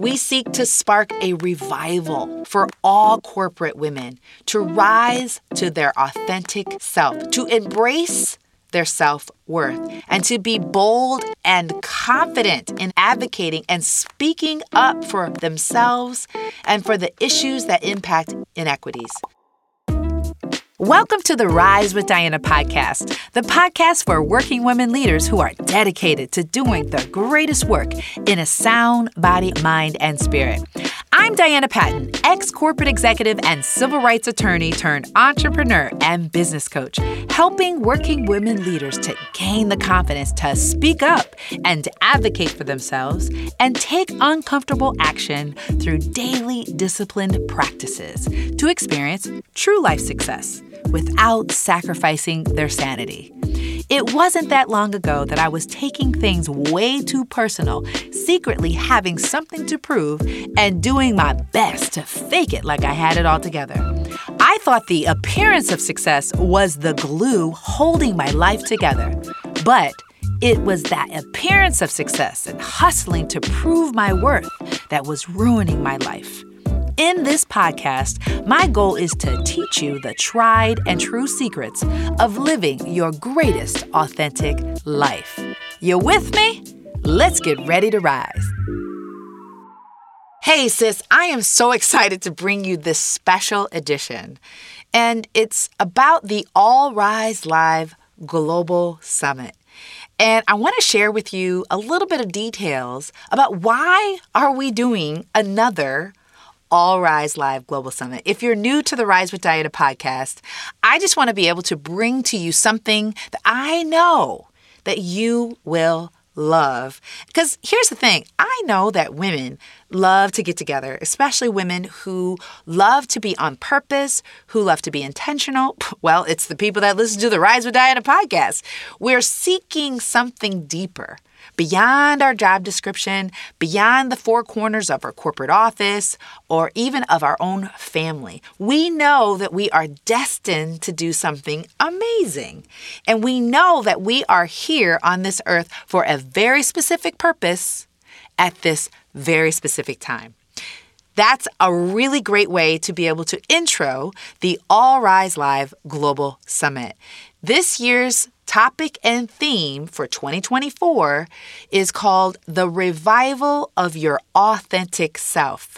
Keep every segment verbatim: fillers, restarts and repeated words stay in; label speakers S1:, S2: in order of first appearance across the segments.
S1: We seek to spark a revival for all corporate women to rise to their authentic self, to embrace their self-worth, and to be bold and confident in advocating and speaking up for themselves and for the issues that impact inequities. Welcome to the Rise with Diana podcast, the podcast for working women leaders who are dedicated to doing the greatest work in a sound body, mind, and spirit. I'm Diana Patton, ex-corporate executive and civil rights attorney turned entrepreneur and business coach, helping working women leaders to gain the confidence to speak up and to advocate for themselves and take uncomfortable action through daily disciplined practices to experience true life success without sacrificing their sanity. It wasn't that long ago that I was taking things way too personal, secretly having something to prove, and doing my best to fake it like I had it all together. I thought the appearance of success was the glue holding my life together. But it was that appearance of success and hustling to prove my worth that was ruining my life. In this podcast, my goal is to teach you the tried and true secrets of living your greatest authentic life. You with me? Let's get ready to rise. Hey sis, I am so excited to bring you this special edition. And it's about the All Rise Live Global Summit. And I want to share with you a little bit of details about why are we doing another All Rise Live Global Summit. If you're new to the Rise with Diana podcast, I just want to be able to bring to you something that I know that you will love. Because here's the thing. I know that women love to get together, especially women who love to be on purpose, who love to be intentional. Well, it's the people that listen to the Rise with Diana podcast. We're seeking something deeper, beyond our job description, beyond the four corners of our corporate office, or even of our own family. We know that we are destined to do something amazing. And we know that we are here on this earth for a very specific purpose at this very specific time. That's a really great way to be able to intro the All Rise Live Global Summit. This year's topic and theme for twenty twenty-four is called The Revival of Your Authentic Self.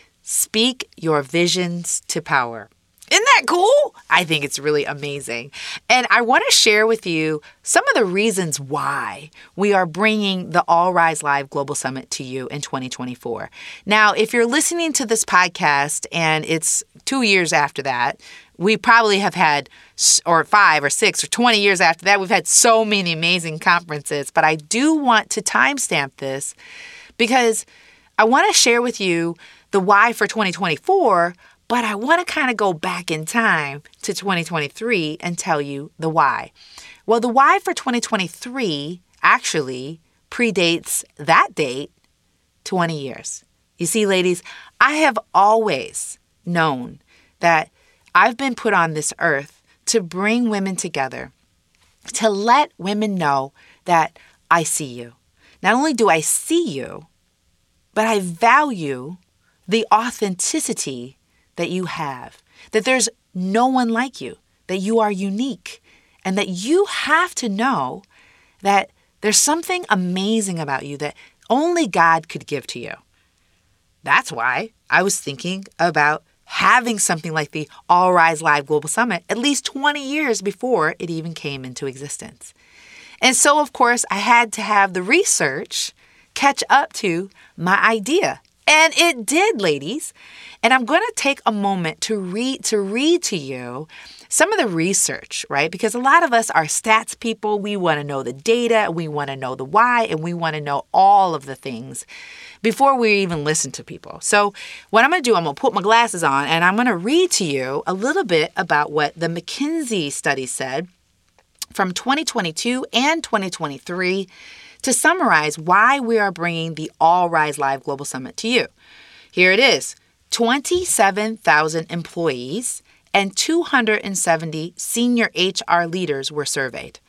S1: Speak your visions to power. Isn't that cool? I think it's really amazing. And I want to share with you some of the reasons why we are bringing the All Rise Live Global Summit to you in twenty twenty-four. Now, if you're listening to this podcast and it's two years after that, we probably have had, or five or six or twenty years after that, we've had so many amazing conferences. But I do want to timestamp this because I want to share with you the why for twenty twenty-four, but I want to kind of go back in time to twenty twenty-three and tell you the why. Well, the why for twenty twenty-three actually predates that date twenty years. You see, ladies, I have always known that I've been put on this earth to bring women together, to let women know that I see you. Not only do I see you, but I value the authenticity that you have, that there's no one like you, that you are unique, and that you have to know that there's something amazing about you that only God could give to you. That's why I was thinking about having something like the All Rise Live Global Summit at least twenty years before it even came into existence. And so, of course, I had to have the research catch up to my idea. And it did, ladies. And I'm going to take a moment to read to read to you some of the research, right? Because a lot of us are stats people. We want to know the data, we want to know the why, and we want to know all of the things before we even listen to people. So what I'm going to do, I'm going to put my glasses on and I'm going to read to you a little bit about what the McKinsey study said from twenty twenty-two and twenty twenty-three to summarize why we are bringing the All Rise Live Global Summit to you. Here it is. twenty-seven thousand employees and two hundred seventy senior H R leaders were surveyed.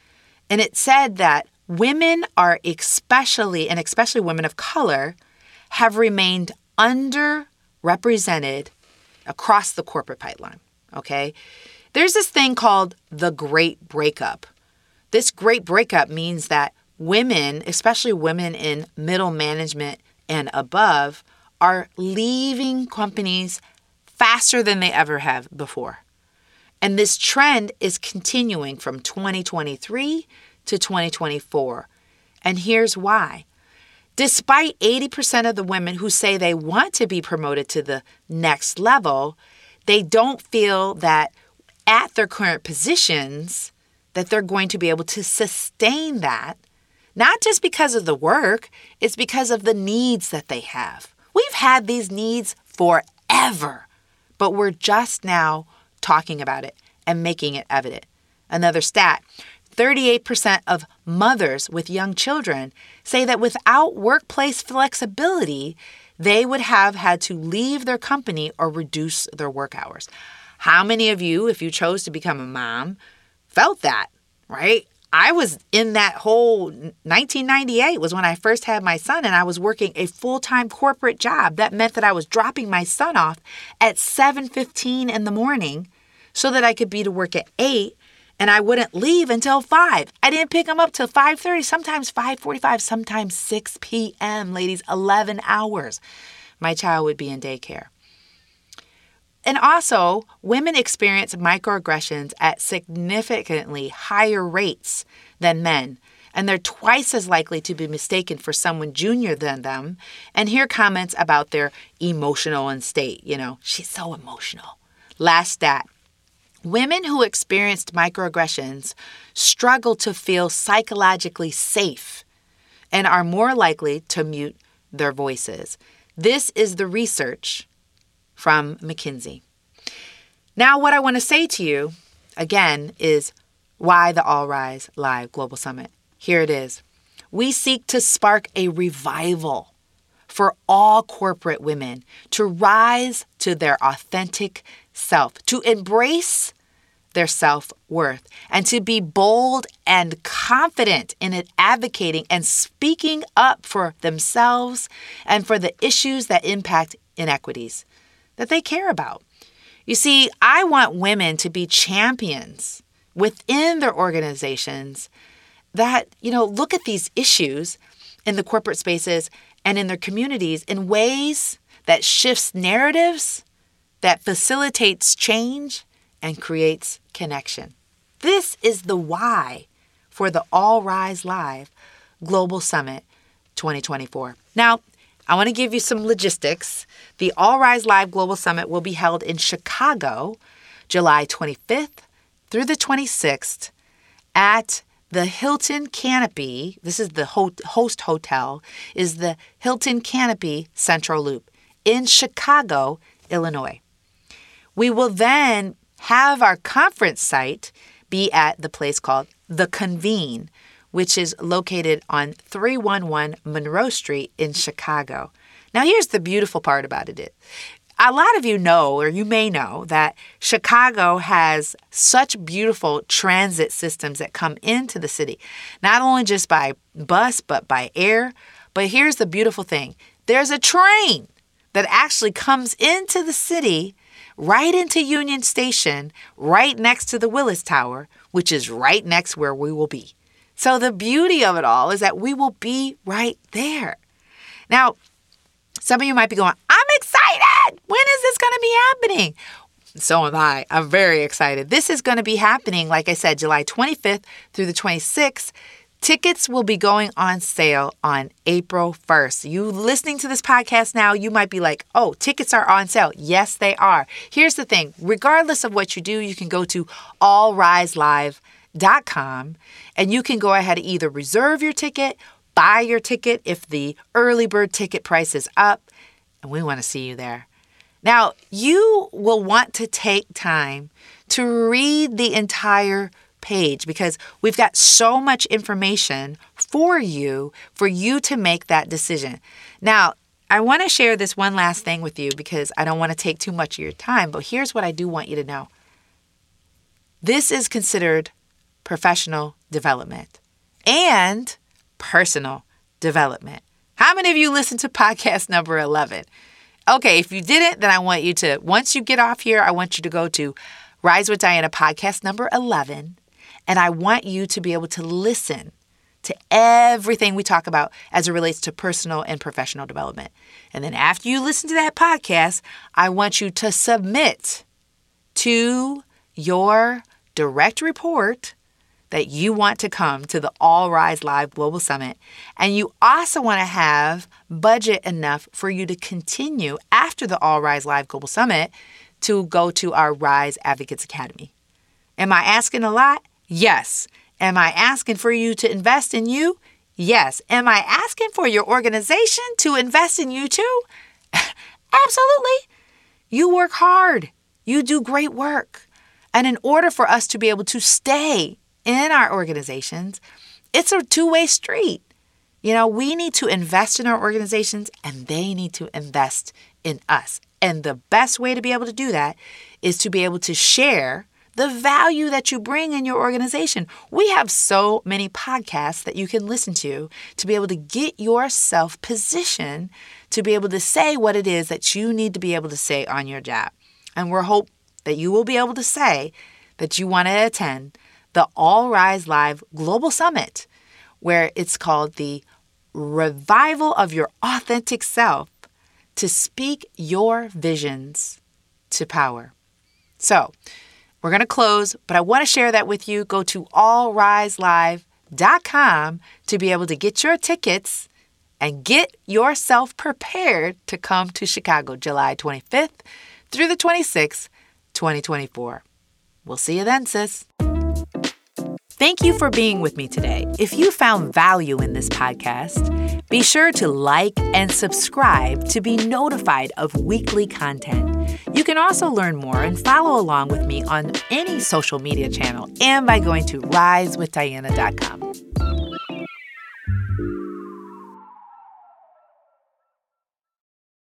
S1: And it said that women are especially, and especially women of color, have remained underrepresented across the corporate pipeline, okay? There's this thing called the Great Breakup. This Great Breakup means that women, especially women in middle management and above, are leaving companies faster than they ever have before. And this trend is continuing from twenty twenty-three to twenty twenty-four. And here's why. Despite eighty percent of the women who say they want to be promoted to the next level, they don't feel that at their current positions that they're going to be able to sustain that, not just because of the work, it's because of the needs that they have. We've had these needs forever, but we're just now talking about it and making it evident. Another stat, thirty-eight percent of mothers with young children say that without workplace flexibility, they would have had to leave their company or reduce their work hours. How many of you, if you chose to become a mom, felt that, right? I was in that whole nineteen ninety-eight was when I first had my son, and I was working a full-time corporate job. That meant that I was dropping my son off at seven fifteen in the morning so that I could be to work at eight, and I wouldn't leave until five. I didn't pick him up till five thirty, sometimes five forty-five, sometimes six p.m., ladies, eleven hours. My child would be in daycare. And also, women experience microaggressions at significantly higher rates than men, and they're twice as likely to be mistaken for someone junior than them and hear comments about their emotional state. You know, she's so emotional. Last stat. Women who experienced microaggressions struggle to feel psychologically safe and are more likely to mute their voices. This is the research from McKinsey. Now, what I want to say to you, again, is why the All Rise Live Global Summit. Here it is. We seek to spark a revival for all corporate women to rise to their authentic self, to embrace their self-worth, and to be bold and confident in it, advocating and speaking up for themselves and for the issues that impact inequities that they care about. You see, I want women to be champions within their organizations that, you know, look at these issues in the corporate spaces and in their communities in ways that shifts narratives, that facilitates change, and creates connection. This is the why for the All Rise Live Global Summit twenty twenty-four. Now, I want to give you some logistics. The All Rise Live Global Summit will be held in Chicago, July twenty-fifth through the twenty-sixth at the Hilton Canopy. This is the host hotel, is the Hilton Canopy Central Loop in Chicago, Illinois. We will then have our conference site be at the place called The Convene, which is located on three eleven Monroe Street in Chicago. Now, here's the beautiful part about it. A lot of you know, or you may know, that Chicago has such beautiful transit systems that come into the city, not only just by bus, but by air. But here's the beautiful thing. There's a train that actually comes into the city, right into Union Station, right next to the Willis Tower, which is right next where we will be. So the beauty of it all is that we will be right there. Now, some of you might be going, I'm excited. When is this going to be happening? So am I. I'm very excited. This is going to be happening, like I said, July twenty-fifth through the twenty-sixth. Tickets will be going on sale on April first. You listening to this podcast now, you might be like, oh, tickets are on sale. Yes, they are. Here's the thing. Regardless of what you do, you can go to all rise live dot com and you can go ahead and either reserve your ticket, buy your ticket if the early bird ticket price is up, and we want to see you there. Now, you will want to take time to read the entire page because we've got so much information for you, for you to make that decision. Now, I want to share this one last thing with you because I don't want to take too much of your time, but here's what I do want you to know. This is considered professional development and personal development. How many of you listened to podcast number eleven? Okay, if you didn't, then I want you to, once you get off here, I want you to go to Rise with Diana podcast number eleven, and I want you to be able to listen to everything we talk about as it relates to personal and professional development. And then after you listen to that podcast, I want you to submit to your direct report that you want to come to the All Rise Live Global Summit. And you also want to have budget enough for you to continue after the All Rise Live Global Summit to go to our Rise Advocates Academy. Am I asking a lot? Yes. Am I asking for you to invest in you? Yes. Am I asking for your organization to invest in you too? Absolutely. You work hard. You do great work. And in order for us to be able to stay in our organizations, it's a two-way street. You know, we need to invest in our organizations and they need to invest in us. And the best way to be able to do that is to be able to share the value that you bring in your organization. We have so many podcasts that you can listen to to be able to get yourself positioned to be able to say what it is that you need to be able to say on your job. And we're hope that you will be able to say that you want to attend the All Rise Live Global Summit, where it's called the Revival of Your Authentic Self to Speak Your Visions to Power. So we're going to close, but I want to share that with you. Go to all rise live dot com to be able to get your tickets and get yourself prepared to come to Chicago, July twenty-fifth through the twenty-sixth, twenty twenty-four. We'll see you then, sis. Thank you for being with me today. If you found value in this podcast, be sure to like and subscribe to be notified of weekly content. You can also learn more and follow along with me on any social media channel and by going to rise with diana dot com.